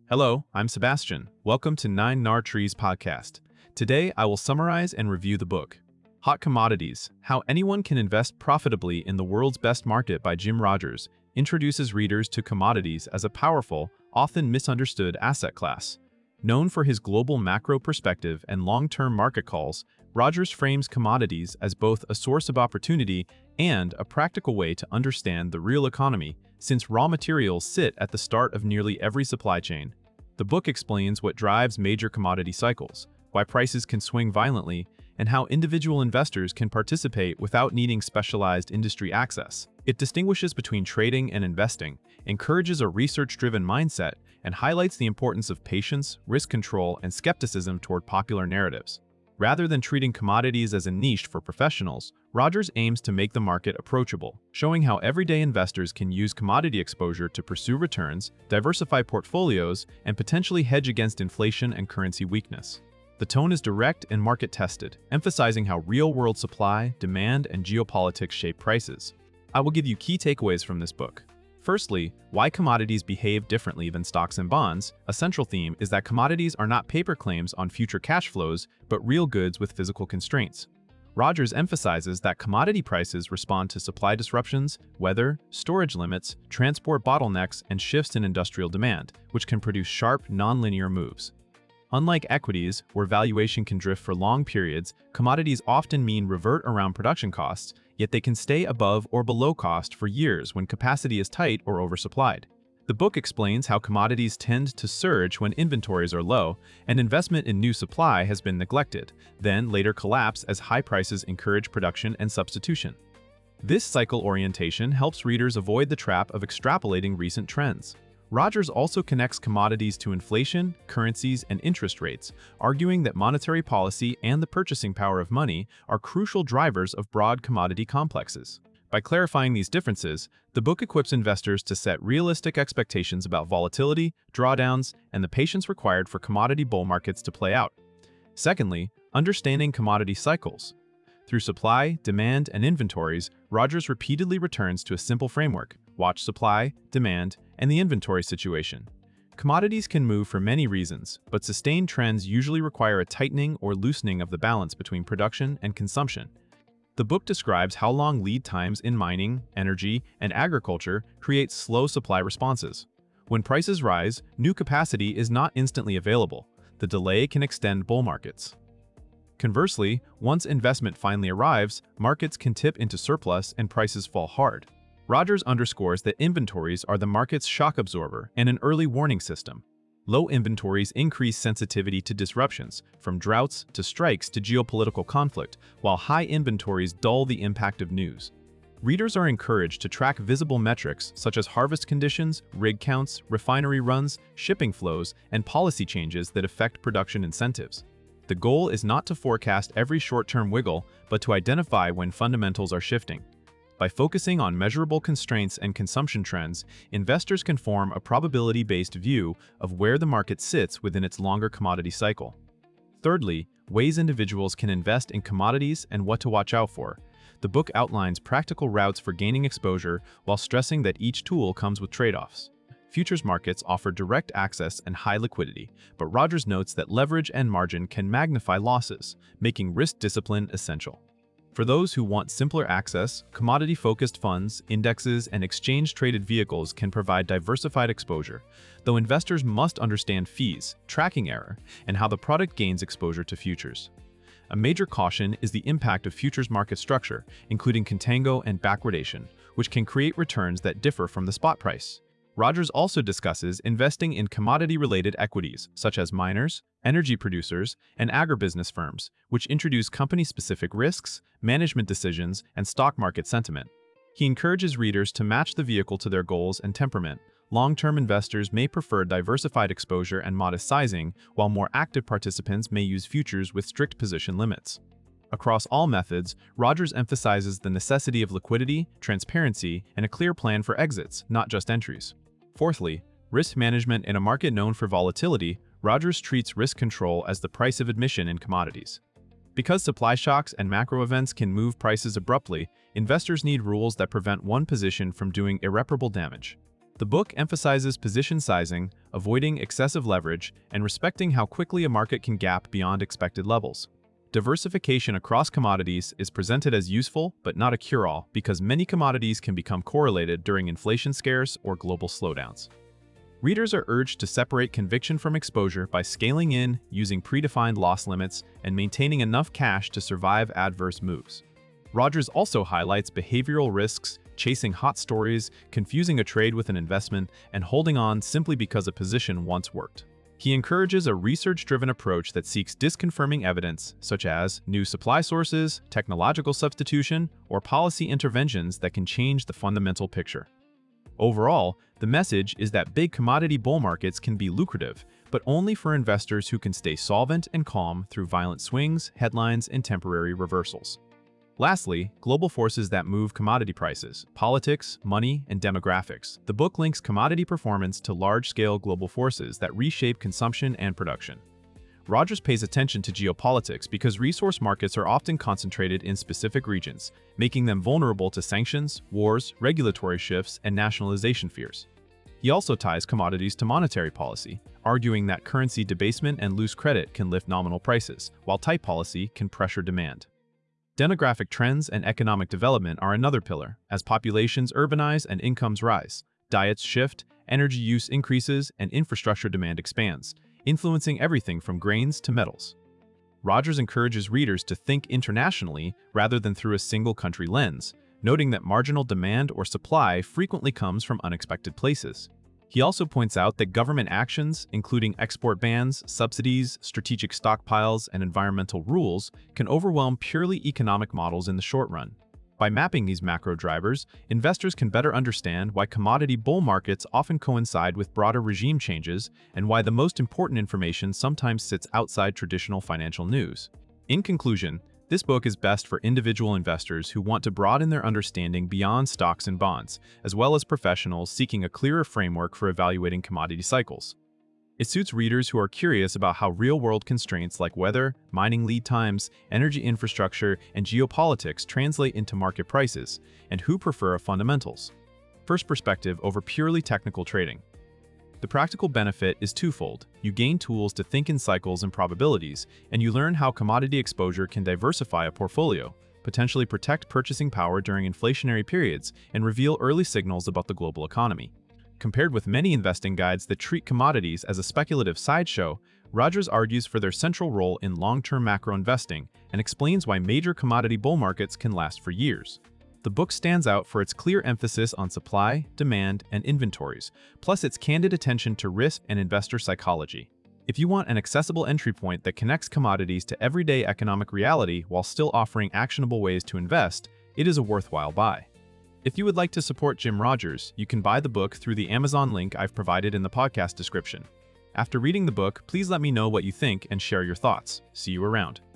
Hello, I'm Sebastian. Welcome to 9 Trees podcast. Today, I will summarize and review the book, Hot Commodities: How Anyone Can Invest Profitably in the World's Best Market by Jim Rogers, introduces readers to commodities as a powerful, often misunderstood asset class. Known for his global macro perspective and long-term market calls, Rogers frames commodities as both a source of opportunity and a practical way to understand the real economy, since raw materials sit at the start of nearly every supply chain. The book explains what drives major commodity cycles, why prices can swing violently, and how individual investors can participate without needing specialized industry access. It distinguishes between trading and investing, encourages a research-driven mindset, and highlights the importance of patience, risk control, and skepticism toward popular narratives. Rather than treating commodities as a niche for professionals, Rogers aims to make the market approachable, showing how everyday investors can use commodity exposure to pursue returns, diversify portfolios, and potentially hedge against inflation and currency weakness. The tone is direct and market-tested, emphasizing how real-world supply, demand, and geopolitics shape prices. I will give you key takeaways from this book. Firstly, why commodities behave differently than stocks and bonds. A central theme is that commodities are not paper claims on future cash flows, but real goods with physical constraints. Rogers emphasizes that commodity prices respond to supply disruptions, weather, storage limits, transport bottlenecks, and shifts in industrial demand, which can produce sharp, nonlinear moves. Unlike equities, where valuation can drift for long periods, commodities often mean revert around production costs, yet they can stay above or below cost for years when capacity is tight or oversupplied. The book explains how commodities tend to surge when inventories are low and investment in new supply has been neglected, then later collapse as high prices encourage production and substitution. This cycle orientation helps readers avoid the trap of extrapolating recent trends. Rogers also connects commodities to inflation, currencies, and interest rates, arguing that monetary policy and the purchasing power of money are crucial drivers of broad commodity complexes. By clarifying these differences, the book equips investors to set realistic expectations about volatility, drawdowns, and the patience required for commodity bull markets to play out. Secondly, understanding commodity cycles. Through supply, demand, and inventories, Rogers repeatedly returns to a simple framework: watch supply, demand, and the inventory situation. Commodities can move for many reasons, but sustained trends usually require a tightening or loosening of the balance between production and consumption. The book describes how long lead times in mining, energy, and agriculture create slow supply responses. When prices rise, new capacity is not instantly available. The delay can extend bull markets. Conversely, once investment finally arrives, markets can tip into surplus and prices fall hard. Rogers underscores that inventories are the market's shock absorber and an early warning system. Low inventories increase sensitivity to disruptions, from droughts to strikes to geopolitical conflict, while high inventories dull the impact of news. Readers are encouraged to track visible metrics such as harvest conditions, rig counts, refinery runs, shipping flows, and policy changes that affect production incentives. The goal is not to forecast every short-term wiggle, but to identify when fundamentals are shifting. By focusing on measurable constraints and consumption trends, investors can form a probability-based view of where the market sits within its longer commodity cycle. Thirdly, ways individuals can invest in commodities and what to watch out for. The book outlines practical routes for gaining exposure while stressing that each tool comes with trade-offs. Futures markets offer direct access and high liquidity, but Rogers notes that leverage and margin can magnify losses, making risk discipline essential. For those who want simpler access, commodity-focused funds, indexes, and exchange-traded vehicles can provide diversified exposure, though investors must understand fees, tracking error, and how the product gains exposure to futures. A major caution is the impact of futures market structure, including contango and backwardation, which can create returns that differ from the spot price. Rogers also discusses investing in commodity-related equities, such as miners, energy producers, and agribusiness firms, which introduce company-specific risks, management decisions, and stock market sentiment. He encourages readers to match the vehicle to their goals and temperament. Long-term investors may prefer diversified exposure and modest sizing, while more active participants may use futures with strict position limits. Across all methods, Rogers emphasizes the necessity of liquidity, transparency, and a clear plan for exits, not just entries. Fourthly, risk management. In a market known for volatility, Rogers treats risk control as the price of admission in commodities. Because supply shocks and macro events can move prices abruptly, investors need rules that prevent one position from doing irreparable damage. The book emphasizes position sizing, avoiding excessive leverage, and respecting how quickly a market can gap beyond expected levels. Diversification across commodities is presented as useful but not a cure-all because many commodities can become correlated during inflation scares or global slowdowns. Readers are urged to separate conviction from exposure by scaling in, using predefined loss limits, and maintaining enough cash to survive adverse moves. Rogers also highlights behavioral risks, chasing hot stories, confusing a trade with an investment, and holding on simply because a position once worked. He encourages a research-driven approach that seeks disconfirming evidence, such as new supply sources, technological substitution, or policy interventions that can change the fundamental picture. Overall, the message is that big commodity bull markets can be lucrative, but only for investors who can stay solvent and calm through violent swings, headlines, and temporary reversals. Lastly, global forces that move commodity prices, politics, money, and demographics. The book links commodity performance to large-scale global forces that reshape consumption and production. Rogers pays attention to geopolitics because resource markets are often concentrated in specific regions, making them vulnerable to sanctions, wars, regulatory shifts, and nationalization fears. He also ties commodities to monetary policy, arguing that currency debasement and loose credit can lift nominal prices, while tight policy can pressure demand. Demographic trends and economic development are another pillar. As populations urbanize and incomes rise, diets shift, energy use increases, and infrastructure demand expands, influencing everything from grains to metals. Rogers encourages readers to think internationally rather than through a single country lens, noting that marginal demand or supply frequently comes from unexpected places. He also points out that government actions, including export bans, subsidies, strategic stockpiles, and environmental rules, can overwhelm purely economic models in the short run. By mapping these macro drivers, investors can better understand why commodity bull markets often coincide with broader regime changes and why the most important information sometimes sits outside traditional financial news. In conclusion, this book is best for individual investors who want to broaden their understanding beyond stocks and bonds, as well as professionals seeking a clearer framework for evaluating commodity cycles. It suits readers who are curious about how real-world constraints like weather, mining lead times, energy infrastructure, and geopolitics translate into market prices, and who prefer a fundamentals first perspective over purely technical trading. The practical benefit is twofold. You gain tools to think in cycles and probabilities, and you learn how commodity exposure can diversify a portfolio, potentially protect purchasing power during inflationary periods, and reveal early signals about the global economy. Compared with many investing guides that treat commodities as a speculative sideshow, Rogers argues for their central role in long-term macro investing and explains why major commodity bull markets can last for years. The book stands out for its clear emphasis on supply, demand, and inventories, plus its candid attention to risk and investor psychology. If you want an accessible entry point that connects commodities to everyday economic reality while still offering actionable ways to invest, it is a worthwhile buy. If you would like to support Jim Rogers, you can buy the book through the Amazon link I've provided in the podcast description. After reading the book, please let me know what you think and share your thoughts. See you around.